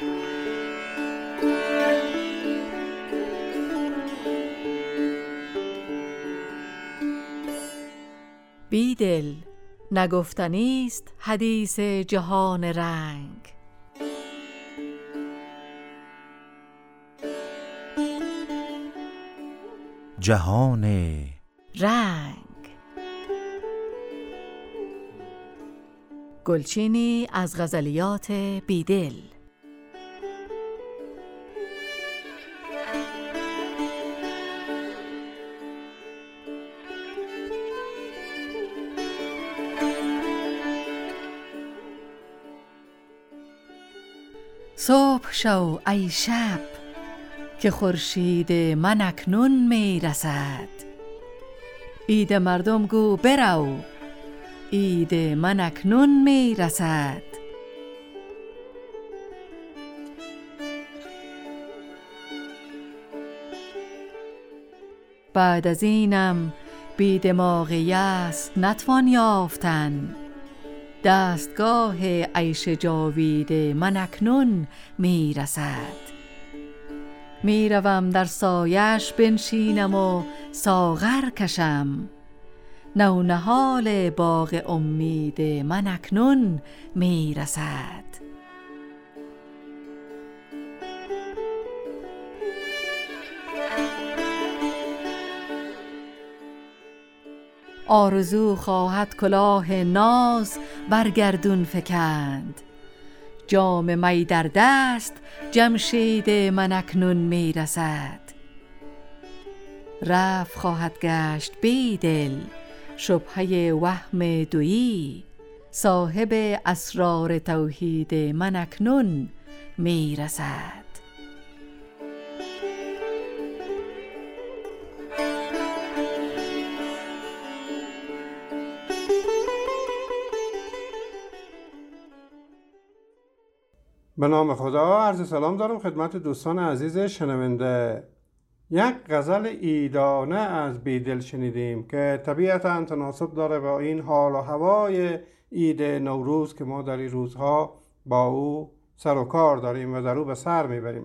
بیدل نگفتنیست حدیث جهان رنگ. جهان رنگ. گلچینی از غزلیات بیدل. صبح شو ای شب که خورشید من اکنون می رسد. عید مردم گو برو، عید من اکنون می رسد. بعد از اینم بی دماغ یأس نتوان یافتن. دستگاه عیش جاوید من اکنون می رسد. می روم در سایش بنشینم و ساغر کشم. نونهال باغ امید من اکنون می رسد. آرزو خواهد کلاه ناز بر گردون فکند. جام می در دست جمشید من اکنون می رسد. رفع خواهد گشت بیدل شبهه وهم دویی. صاحب اسرار توحید من اکنون می رسد. به نام خدا. عرض سلام دارم خدمت دوستان عزیز شنونده. یک غزل عیدانه از بیدل شنیدیم که طبیعتاً تناسب داره با این حال و هوای عید نوروز که ما در این روزها با او سر و کار داریم و در او به سر میبریم.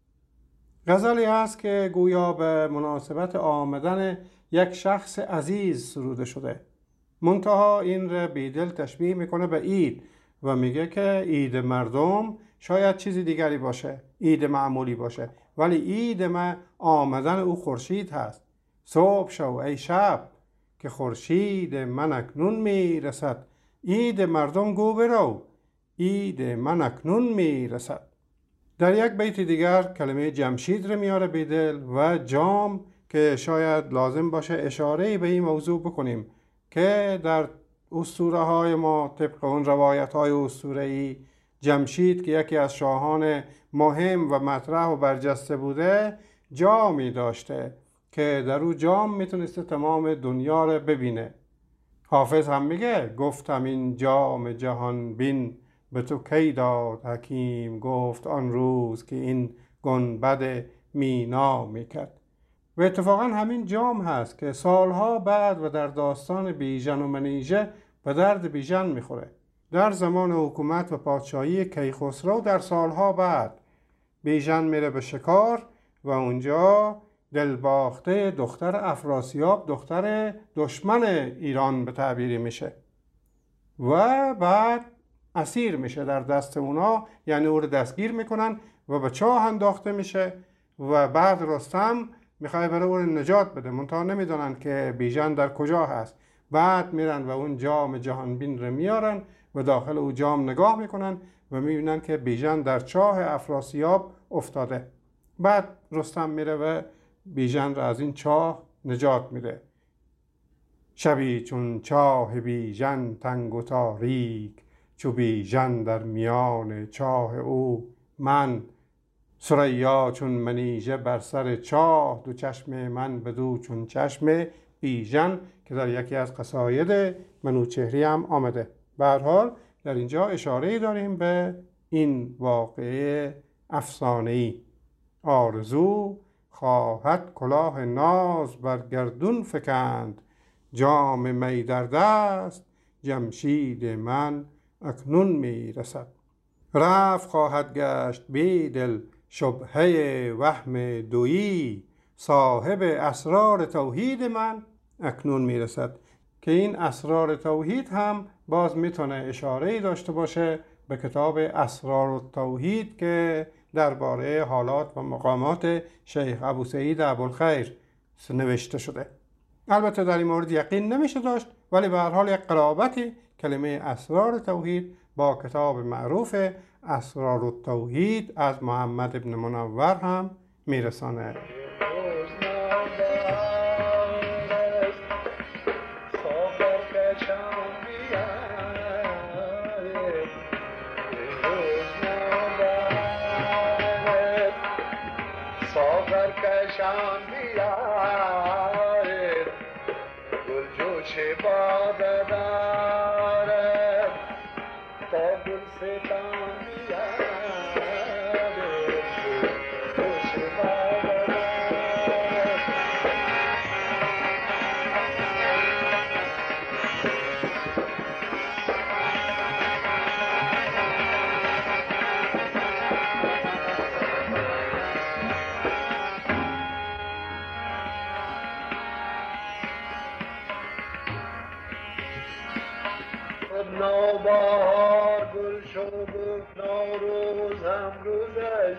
غزلی هست که گویا به مناسبت آمدن یک شخص عزیز سروده شده. منتها این را بیدل تشبیه میکنه به عید و میگه که عید مردم شاید چیزی دیگری باشه، عید معمولی باشه، ولی عید ما آمدن او خورشید هست. صبح شو ای شب که خورشید من اکنون میرسد. عید مردم گو برو، عید من اکنون میرسد. در یک بیت دیگر کلمه جمشید رو میاره بیدل و جام که شاید لازم باشه اشاره به این موضوع بکنیم که در اسطوره های ما طبق اون روایت های اسطوره‌ای جمشید که یکی از شاهان مهم و مطرح و برجسته بوده جامی داشته که در او جام میتونسته تمام دنیا رو ببینه. حافظ هم میگه گفتم این جام جهان بین به تو کی داد حکیم گفت آن روز که این گنبد مینا میکرد. و اتفاقا همین جام هست که سالها بعد و در داستان بیژن و منیژه به درد بیژن میخوره. در زمان حکومت و پادشاهی کیخسرو در سالها بعد بیژن میره به شکار و اونجا دلباخته دختر افراسیاب، دختر دشمن ایران به تعبیری میشه و بعد اسیر میشه در دست اونا، یعنی او رو دستگیر میکنن و به چاه انداخته میشه و بعد رستم میخوای برای او رو نجات بده، منتها نمیدونن که بیژن در کجا هست. بعد میرن و اون جام جهان بین رو میارن و داخل او جام نگاه میکنن و میبینن که بیژن در چاه افراسیاب افتاده. بعد رستم میره و بیژن را از این چاه نجات میده. شبی چون چاه بیژن تنگ و تاریک، چو بیژن در میان چاه او من. ثریا چون منیژه بر سر چاه، دو چشم من بدو چون چشم بیژن، که در یکی از قصاید منوچهری هم آمده. به هر حال در اینجا اشاره‌ای داریم به این واقعه افسانه‌ای. آرزو خواهد کلاه ناز بر گردون فکند، جام می در دست جمشید من اکنون می رسد. رفت خواهد گشت بیدل شبهه وهم دویی، صاحب اسرار توحید من اکنون میرسد. که این اسرار توحید هم باز میتونه اشاره‌ای داشته باشه به کتاب اسرار التوحید که درباره حالات و مقامات شیخ ابوسعید ابوالخیر نوشته شده. البته در این مورد یقین نمیشه داشت، ولی به هر حال یک قرابتی کلمه اسرار توحید با کتاب معروف اسرار التوحید از محمد ابن منور هم میرسانه. نوبهار گل شد نوروز امروزش،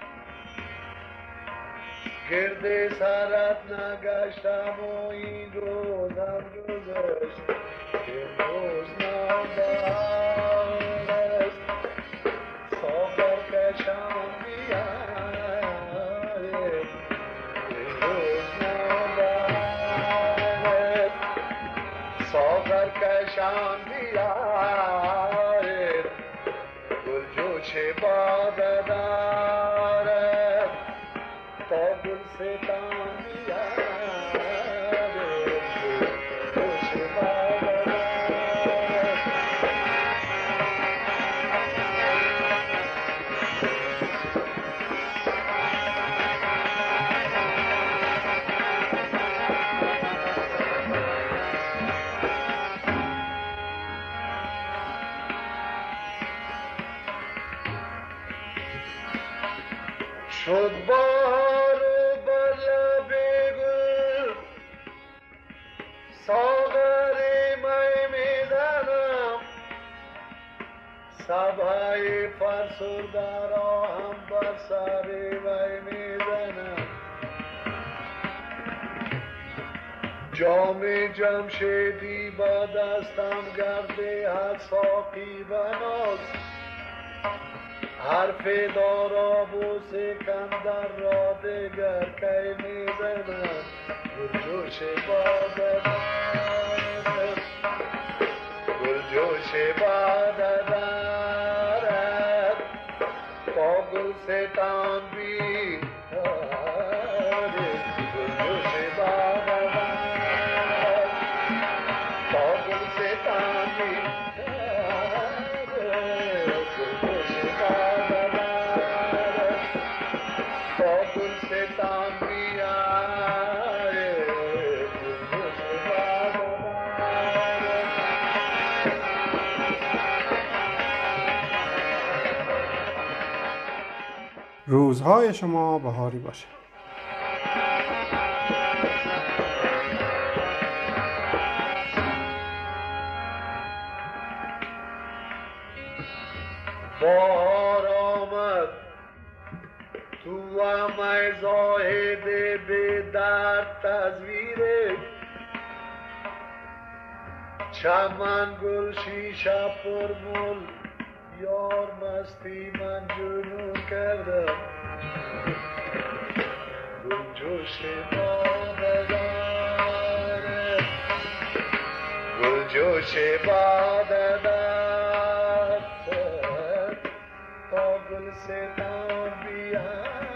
گرد سرت نگشتم و این روز امروزش. امروز نوبهار است ساغر کشان بیاره، امروز نوبهار است ساغر کشان بیاره، گل جوش باده داره تا گل ستان بیاره، جوش باده داره. شد بار و بر لب گل ساغر می میزنم، سبحه فرسوده را هم بر سر وی میزنم. جام جمشیدی با دستم گرده هر ساقی بناز، حرف داراب و سکندر را دگر کی میزنم. گل جوش باده دارد، گل جوش باده دارد با گل ستان بیاره، گل جوش باده دارد با گل ستان بیاره، گل جوش باده دارد با گل ستان بیاره، گل جوش باده دارد. روزهای شما بهاری باشه. بهار آمد تو هم ای زاهد به درد تصویره، چمن گل شیشه پرمل یار مستی من جنون کردم. گل جوش باده دارد، گل جوش باده دارد تا گل ستان بیاره.